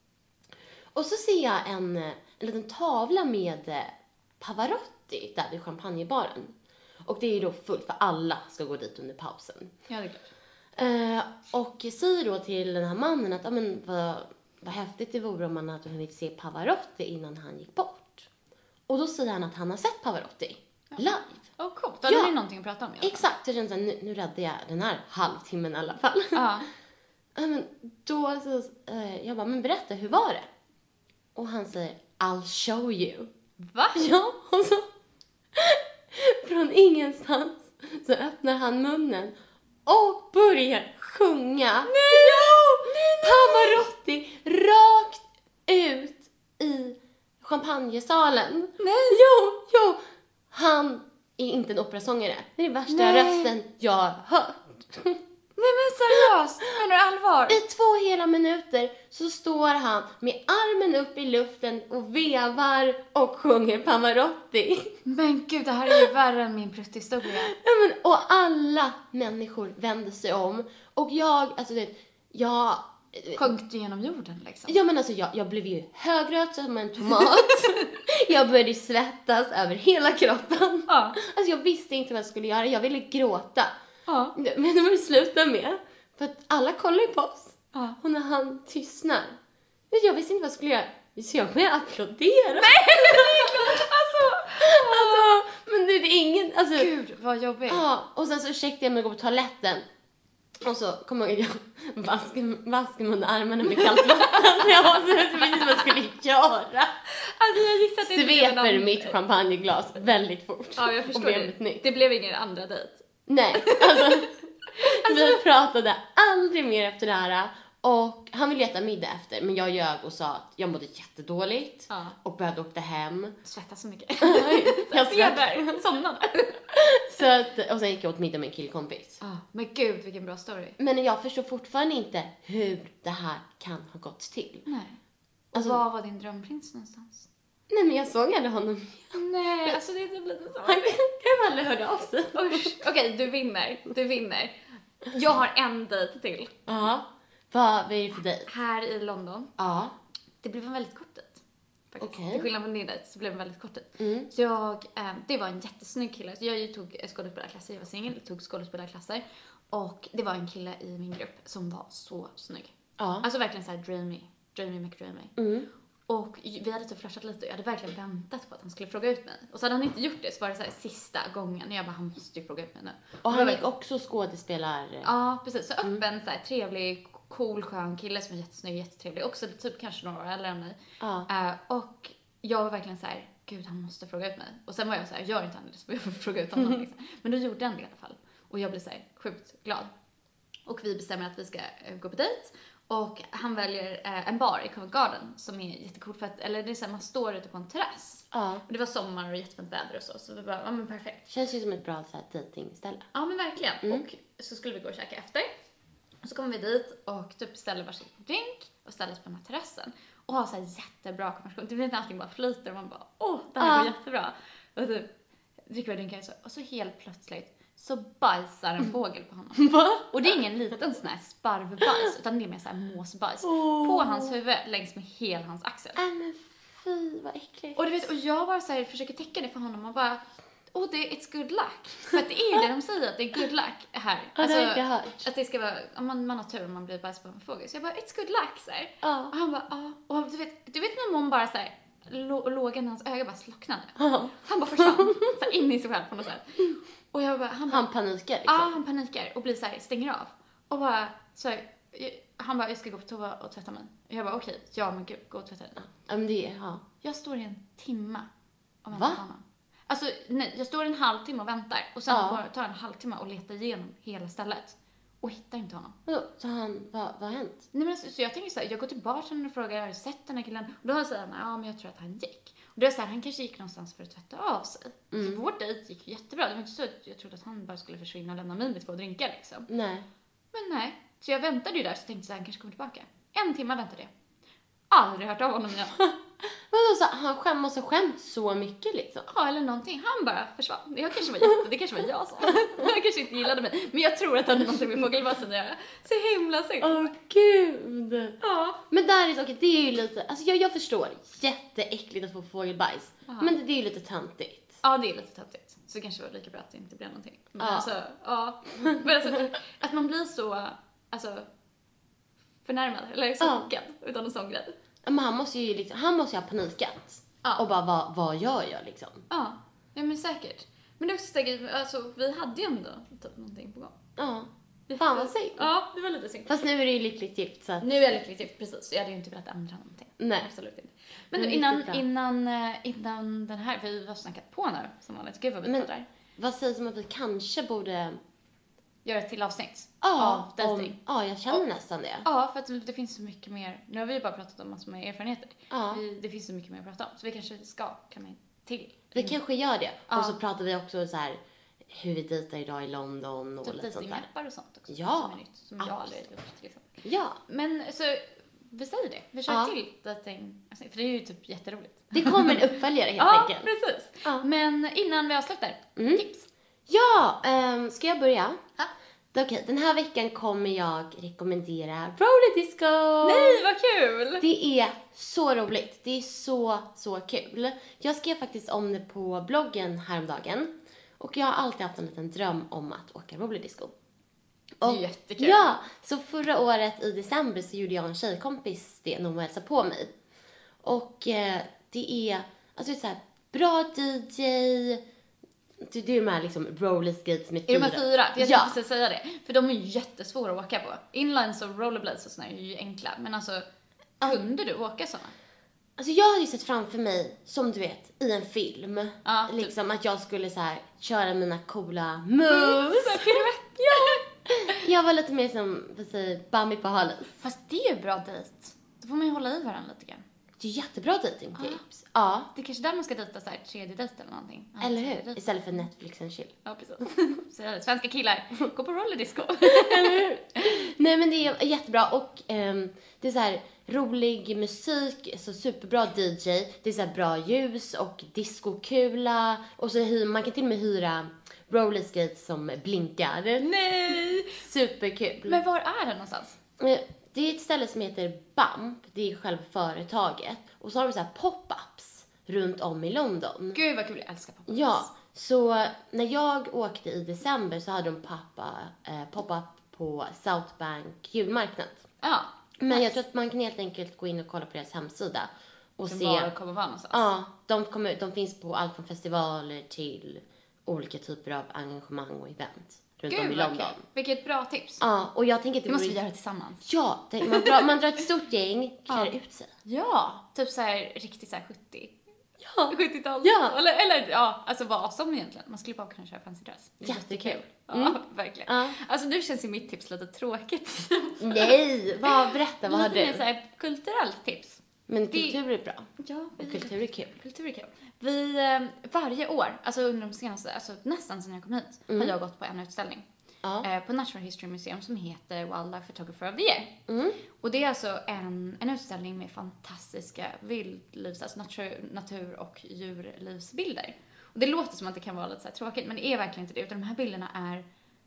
Speaker 1: Och så ser jag en, en liten tavla med eh, Pavarotti där vid champagnebaren. Och det är ju då fullt för alla ska gå dit under pausen.
Speaker 2: Ja, det är klart.
Speaker 1: Eh, och säger då till den här mannen att ah, men, vad, vad häftigt det vore om man hade hunnit se Pavarotti innan han gick bort. Och då säger han att han har sett Pavarotti live.
Speaker 2: Åh, oh, coolt. Då hade
Speaker 1: Ja.
Speaker 2: ni någonting att prata om i alla fall.
Speaker 1: Exakt, jag kände såhär, nu, nu räddade jag den här halvtimmen i alla fall.
Speaker 2: Ja.
Speaker 1: Ja, men då så, eh, jag bara, men berätta, hur var det? Och han säger, I'll show you.
Speaker 2: Va?
Speaker 1: Ja, och så från ingenstans så öppnar han munnen och börjar sjunga. Nej! Ja! Pavarotti rakt ut i champagnesalen.
Speaker 2: Nej.
Speaker 1: Jo, jo. Han är inte en operasångare. Det är den värsta
Speaker 2: Nej.
Speaker 1: rösten jag har hört.
Speaker 2: Nej men seriöst, menar du allvar?
Speaker 1: I två hela minuter så står han med armen upp i luften och vevar och sjunger Pavarotti.
Speaker 2: Men gud, det här är ju värre än min prutthistoria.
Speaker 1: Ja, men, och alla människor vänder sig om. Och jag, alltså det, jag...
Speaker 2: Sjönk du genom jorden liksom?
Speaker 1: Ja men alltså jag, jag blev ju högröt som en tomat. Jag började svettas över hela kroppen.
Speaker 2: Ja.
Speaker 1: Alltså jag visste inte vad jag skulle göra. Jag ville gråta.
Speaker 2: Ja.
Speaker 1: Men det var det sluta med. För att alla kollar ju på oss.
Speaker 2: Ja.
Speaker 1: Och när han tystnar. Jag visste inte vad jag skulle göra. Så jag började applådera.
Speaker 2: Nej, det är klart. Alltså,
Speaker 1: Alltså, men det är ingen... Alltså,
Speaker 2: gud vad jobbigt.
Speaker 1: ja, och sen så ursäktade jag mig att gå på toaletten. Och så kommer jag ihåg att jag vaskade, vaskade mig under armarna med kallt vatten. Jag var så jag visste inte vad jag skulle göra.
Speaker 2: Alltså jag gissar att det inte blev
Speaker 1: Sveper
Speaker 2: någon-
Speaker 1: mitt champagneglas väldigt fort.
Speaker 2: Ja, jag
Speaker 1: och
Speaker 2: förstår
Speaker 1: ber om
Speaker 2: det.
Speaker 1: ett nytt.
Speaker 2: Det blev ingen andra dejt.
Speaker 1: Nej, alltså, vi pratade aldrig mer efter det här. Och han ville äta middag efter, men jag ljög och sa att jag mådde jättedåligt.
Speaker 2: Ja.
Speaker 1: Och behövde åka hem.
Speaker 2: Svettas så mycket.
Speaker 1: Jag svett.
Speaker 2: Feber, somnade.
Speaker 1: Så att, och sen gick jag åt middag med en killkompis.
Speaker 2: Ja, men gud vilken bra story.
Speaker 1: Men jag förstår fortfarande inte hur det här kan ha gått till.
Speaker 2: Nej. Och
Speaker 1: Alltså-
Speaker 2: var var din drömprins någonstans?
Speaker 1: Nej, men jag såg aldrig honom.
Speaker 2: Nej, alltså det är typ lite så.
Speaker 1: Han kan aldrig höra av sig.
Speaker 2: Usch. Okej, okay, du vinner. Du vinner. Jag har en dejt till.
Speaker 1: Ja. Vad, vad är det för dejt?
Speaker 2: Här i London.
Speaker 1: Ja.
Speaker 2: Det blev en väldigt kort dejt. Faktiskt.
Speaker 1: Okej.
Speaker 2: Till skillnad från din dejt så blev det en väldigt kort dejt.
Speaker 1: Mm.
Speaker 2: Så jag, eh, det var en jättesnygg kille. Så jag ju tog skådespelarklasser, jag var singel, jag tog skådespelarklasser. Och det var en kille i min grupp som var så snygg.
Speaker 1: Ja.
Speaker 2: Alltså verkligen så här dreamy, dreamy McDreamy.
Speaker 1: Mm.
Speaker 2: Och vi hade typ flashat lite och jag hade verkligen väntat på att han skulle fråga ut mig. Och så hade han inte gjort det så var det så här sista gången. Och jag bara, han måste ju fråga ut mig nu.
Speaker 1: Och han gick också skådespelar...
Speaker 2: Ja, precis. Så öppen, mm. så här, trevlig, cool, skön kille som är jättesnygg, jättetrevlig. Också typ kanske några år äldre än mig.
Speaker 1: Ja.
Speaker 2: Uh, och jag var verkligen så här, gud han måste fråga ut mig. Och sen var jag så här, gör inte han det så får jag fråga ut honom. Liksom. Men då gjorde han det i alla fall. Och jag blev så här sjukt glad. Och vi bestämmer att vi ska uh, gå på dejt. Och han väljer eh, en bar i Covent Garden som är jättecool för att, eller det är så här, man står ute på en terrass.
Speaker 1: Ja.
Speaker 2: Och det var sommar och jättefint väder och så, så vi bara, ja men perfekt.
Speaker 1: Känns ju som ett bra så här dejtingställe.
Speaker 2: Ja men verkligen.
Speaker 1: Mm.
Speaker 2: Och så skulle vi gå och käka efter. Och så kommer vi dit och typ ställer varsin drink och ställer oss på den här terrassen. Och har så här jättebra konversation. Det blir inte allting bara flyter och man bara, åh det här går
Speaker 1: Ja.
Speaker 2: jättebra. Och typ dricker vi drinkar och så. Och så helt plötsligt så bajsar en fågel på honom.
Speaker 1: Va?
Speaker 2: Och det är ingen liten sån här sparvbajs, utan det är mer så här måsbajs.
Speaker 1: Oh.
Speaker 2: På hans huvud längs med hela hans axel.
Speaker 1: Nej men fy vad äckligt.
Speaker 2: Och du vet, och jag bara så här försöker täcka det för honom och bara, oh det it's good luck. För att det är ju det de säger, att det är good luck här.
Speaker 1: Ja, det har jag inte hört.
Speaker 2: Att det ska vara, om man, man har tur om man blir bajs på en fågel. Så jag bara, it's good luck så här.
Speaker 1: Ja.
Speaker 2: Och han bara, ja. Och du vet, du vet när någon bara så här, lå, lågen i hans öga bara slocknade.
Speaker 1: Ja.
Speaker 2: Han bara försvann, så här, in i sig själv på något sätt. Och jag bara, han bara,
Speaker 1: Han panikar
Speaker 2: ja,
Speaker 1: liksom.
Speaker 2: han panikar och blir så här, stänger av. Och bara, så här, han bara, jag ska gå på toa och tvätta mig. Och jag bara, okej, okay, ja men gud, gå och tvätta dig.
Speaker 1: Ja men det, ja.
Speaker 2: Jag står i en timma och väntar
Speaker 1: Va?
Speaker 2: på honom. Alltså, nej, jag står en halvtimme och väntar. Och sen
Speaker 1: Ja.
Speaker 2: bara tar en halvtimme och letar igenom hela stället. Och hittar inte honom.
Speaker 1: Vadå? Så han, vad, vad har hänt?
Speaker 2: Nej, men alltså, så jag tänker så här, jag går till bartendern och frågar, har du sett den här killen? Och då har jag sagt, ja men jag tror att han gick. Och då är det så här, han kanske gick någonstans för att tvätta av sig.
Speaker 1: Mm.
Speaker 2: Så vår dejt gick jättebra. Det var inte så att jag trodde att han bara skulle försvinna och lämna mig med två drinkar liksom.
Speaker 1: Nej.
Speaker 2: Men nej. Så jag väntade ju där så tänkte jag, han kanske kommer tillbaka. En timme väntade jag. Aldrig hört av honom igen.
Speaker 1: Vadå, så han skäm, måste skämt så mycket liksom?
Speaker 2: Ja, eller någonting. Han bara försvann. Jag kanske var jätte, det kanske var jag som. Han kanske inte gillade mig. Men jag tror att han hade någonting med fågelbasen att göra. Så himla synd.
Speaker 1: Åh gud.
Speaker 2: Ja.
Speaker 1: Men där är okej, det är ju lite, alltså jag, jag förstår, jätteäckligt att få fågelbajs.
Speaker 2: Aha.
Speaker 1: Men det, det är ju lite töntigt.
Speaker 2: Ja, det är lite töntigt. Så det kanske var lika bra att det inte blev någonting. Men
Speaker 1: Ja.
Speaker 2: alltså, ja. Men alltså, att man blir så, alltså, förnärmad. Eller så
Speaker 1: Ja.
Speaker 2: chockad utan en sån grej.
Speaker 1: Men han måste ju liksom, han måste ju ha panikat.
Speaker 2: Ja.
Speaker 1: Och bara, vad, vad gör jag liksom?
Speaker 2: Ja, ja men säkert. Men det är också säkert, alltså vi hade ju ändå typ någonting på gång.
Speaker 1: Ja. Fan vad synd.
Speaker 2: Ja, det var lite synd.
Speaker 1: Fast nu är det ju lyckligt gift så att,
Speaker 2: Nu är jag lyckligt gift, precis. Jag hade ju inte velat ändra någonting.
Speaker 1: nej.
Speaker 2: Absolut inte. Men
Speaker 1: Men
Speaker 2: du, innan,
Speaker 1: riktigt bra.
Speaker 2: innan, eh, innan den här, vi har snackat på nu som vanligt. Gud vad vi
Speaker 1: Men-
Speaker 2: pratar.
Speaker 1: Vad sägs om att vi kanske borde,
Speaker 2: Göra ett till avsnitt
Speaker 1: ja,
Speaker 2: av dating.
Speaker 1: ja jag känner nästan det.
Speaker 2: Ja, för att det finns så mycket mer. Nu har vi ju bara pratat om massor med erfarenheter.
Speaker 1: Ja.
Speaker 2: Vi, det finns så mycket mer att prata om. Så vi kanske ska klämma in till.
Speaker 1: Vi kanske gör det.
Speaker 2: Ja.
Speaker 1: Och så pratar vi också så här hur vi dejtar idag i London och
Speaker 2: Typ
Speaker 1: lite sånt där.
Speaker 2: datingappar och sånt också.
Speaker 1: Ja,
Speaker 2: Som är nytt. Som jag aldrig har gjort till exempel.
Speaker 1: Ja,
Speaker 2: Men så, vi säger det. Vi kör
Speaker 1: Ja.
Speaker 2: till dating. För det är ju typ jätteroligt.
Speaker 1: det kommer en uppföljare helt
Speaker 2: Ja,
Speaker 1: enkelt.
Speaker 2: precis.
Speaker 1: Ja.
Speaker 2: Men innan vi avslutar,
Speaker 1: Mm.
Speaker 2: tips.
Speaker 1: Ja, ehm, ska jag börja?
Speaker 2: Ja.
Speaker 1: Okej, den här veckan kommer jag rekommendera roller disco.
Speaker 2: Nej, vad kul!
Speaker 1: Det är så roligt. Det är så, så kul. Jag skrev faktiskt om det på bloggen häromdagen. Och jag har alltid haft en liten dröm om att åka rollerdisco.
Speaker 2: Det är
Speaker 1: Och-
Speaker 2: jättekul.
Speaker 1: Ja, så förra året i december så gjorde jag en tjejkompis det när hon hälsade på mig. Och eh, det är, alltså det är så här, bra D J. Det det är de här liksom roller skates med
Speaker 2: Är de här fyra? För jag
Speaker 1: Ja.
Speaker 2: tänkte precis säga det. För de är ju jättesvåra att åka på. Inlines och rollerblades och såna är ju enkla. Men alltså, kunde du åka såna?
Speaker 1: Alltså jag hade ju sett framför mig, som du vet, i en film.
Speaker 2: Ja, typ.
Speaker 1: Liksom att jag skulle så här köra mina coola moves.
Speaker 2: Så piruett. Ja.
Speaker 1: Jag var lite mer som, vad säger, Bambi på Halis.
Speaker 2: Fast det är ju bra dejt. Då får man ju hålla i varandra lite grann.
Speaker 1: Det är jättebra dejtingtips. Ja,
Speaker 2: Det är kanske där man ska dejta så här tredje dejt eller någonting. Ja,
Speaker 1: eller
Speaker 2: tredje
Speaker 1: hur?
Speaker 2: dejt.
Speaker 1: Istället för Netflix and chill.
Speaker 2: Ja, precis. Så är det. Svenska killar, gå på rollerdisco.
Speaker 1: Eller hur? Nej men det är jättebra och ehm, det är så här rolig musik, så superbra D J. Det är så här bra ljus och discokula. Och så hyr, man kan till och med hyra roller skates som blinkar.
Speaker 2: Nej!
Speaker 1: Superkul.
Speaker 2: Men var är det någonstans?
Speaker 1: Det är ett ställe som heter Bump. Det är själva företaget. Och så har de så här pop-ups runt om i London.
Speaker 2: Gud vad kul, jag älskar pop-ups.
Speaker 1: Ja, så när jag åkte i december så hade de pappa, eh, pop-up på South Bank julmarknad.
Speaker 2: Ja.
Speaker 1: Men
Speaker 2: nice.
Speaker 1: jag tror att man kan helt enkelt gå in och kolla på deras hemsida. Och
Speaker 2: Som
Speaker 1: se.
Speaker 2: bara kommer vara någonstans.
Speaker 1: Ja, de, kommer, de finns på allt från festivaler till olika typer av engagemang och event runt om i
Speaker 2: Gud vad
Speaker 1: London.
Speaker 2: kul. Vilket bra tips.
Speaker 1: Ja, och jag tänker att det,
Speaker 2: Det måste
Speaker 1: vore-
Speaker 2: vi göra tillsammans.
Speaker 1: Ja, det, man, drar, man drar ett stort gäng, klär
Speaker 2: Ja.
Speaker 1: ut sig.
Speaker 2: Ja, typ så här riktigt så här sjuttio.
Speaker 1: Ja,
Speaker 2: sjuttiotal.
Speaker 1: Ja.
Speaker 2: Eller, eller ja, alltså vad som egentligen. Man skulle bara kunna köra fancy dress.
Speaker 1: Jättekul.
Speaker 2: Ja,
Speaker 1: Mm.
Speaker 2: verkligen.
Speaker 1: Ja.
Speaker 2: Alltså nu känns ju mitt tips lite tråkigt.
Speaker 1: Nej, vad, berätta, vad har
Speaker 2: Lite mer
Speaker 1: du?
Speaker 2: så här kulturellt tips.
Speaker 1: Men
Speaker 2: det-
Speaker 1: kultur är bra.
Speaker 2: Ja,
Speaker 1: Och kultur är kul.
Speaker 2: Kultur är kul. Vi, eh, varje år, alltså under de senaste, alltså nästan sedan jag kom hit, har jag gått på en utställning.
Speaker 1: Ja.
Speaker 2: Eh, på Natural History Museum som heter Wildlife Photographer of the Year.
Speaker 1: Mm.
Speaker 2: Och det är alltså en, en utställning med fantastiska vildlivs, alltså natur, natur och djurlivsbilder. Och det låter som att det kan vara lite så här tråkigt, men det är verkligen inte det. Utan de här bilderna är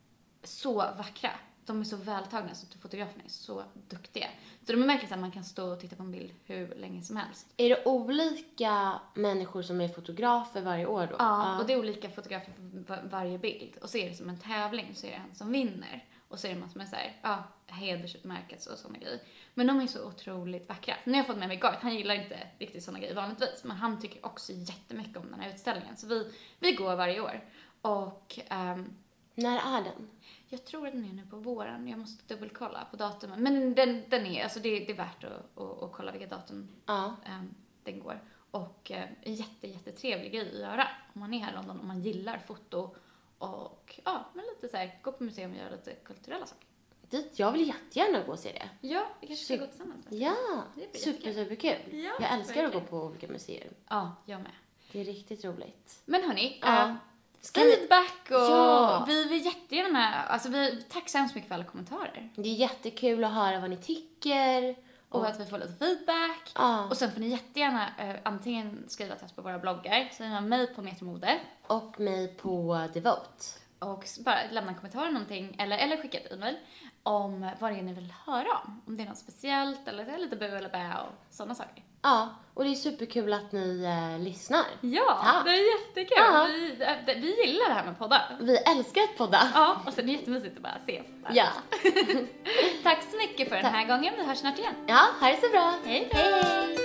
Speaker 2: så vackra. De är så vältagna så att fotograferna är så duktiga. Så de är verkligen så att man kan stå och titta på en bild hur länge som helst.
Speaker 1: Är det olika människor som är fotografer varje år då?
Speaker 2: Ja, och det är olika fotografer för var- varje bild. Och så är det som en tävling, så är det en som vinner. Och så är det massor med så här, ja, hedersutmärkelser och sådana grejer. Men de är så otroligt vackra. Nu har jag fått med mig Gart, han gillar inte riktigt sådana grejer vanligtvis. Men han tycker också jättemycket om den här utställningen. Så vi, vi går varje år. Och ehm,
Speaker 1: När är den?
Speaker 2: jag tror att den är nu på våren. Jag måste dubbelkolla på datumen. Men den, den är, alltså det, det är värt att, att, att kolla vilka datum
Speaker 1: Ja.
Speaker 2: ehm, den går. Och eh, en jätte, jättetrevlig grej att göra om man är här i London, om man gillar foto och ja, men lite så här, gå på museum och göra lite kulturella saker.
Speaker 1: Dit, jag vill jättegärna gå och se det.
Speaker 2: Ja, vi kanske ska
Speaker 1: Sup-
Speaker 2: gå tillsammans.
Speaker 1: Ja,
Speaker 2: Det blir
Speaker 1: super,
Speaker 2: jättekul.
Speaker 1: superkul.
Speaker 2: Ja,
Speaker 1: Jag älskar att gå
Speaker 2: verkligen.
Speaker 1: på olika museer.
Speaker 2: Ja, jag med.
Speaker 1: Det är riktigt roligt.
Speaker 2: Men hörni,
Speaker 1: Ja.
Speaker 2: eh,
Speaker 1: Ska vi-
Speaker 2: feedback och
Speaker 1: Ja.
Speaker 2: vi vill jättegärna, alltså vi, tack så hemskt mycket för alla kommentarer.
Speaker 1: Det är jättekul att höra vad ni tycker.
Speaker 2: Och att vi får lite feedback.
Speaker 1: Ja.
Speaker 2: Och sen får ni jättegärna eh, antingen skriva till oss på våra bloggar, så ni har mig på Metromode.
Speaker 1: Och mig på Devote.
Speaker 2: Och s- bara lämna en kommentar eller någonting, eller, eller skicka ett e-mail om vad det är ni vill höra om. Om det är något speciellt, eller det är lite bu eller bä och sådana saker.
Speaker 1: Ja, och det är superkul att ni eh, lyssnar.
Speaker 2: Ja,
Speaker 1: Tack.
Speaker 2: det är jättekul.
Speaker 1: Ja.
Speaker 2: Vi, det, vi gillar det här med poddar.
Speaker 1: Vi älskar att podda.
Speaker 2: Ja, och sen är det jättemysigt att bara ses.
Speaker 1: Ja.
Speaker 2: Tack så mycket för den här gången. Vi hörs snart igen.
Speaker 1: Ja, ha det så bra.
Speaker 2: Hej då!
Speaker 1: Hej.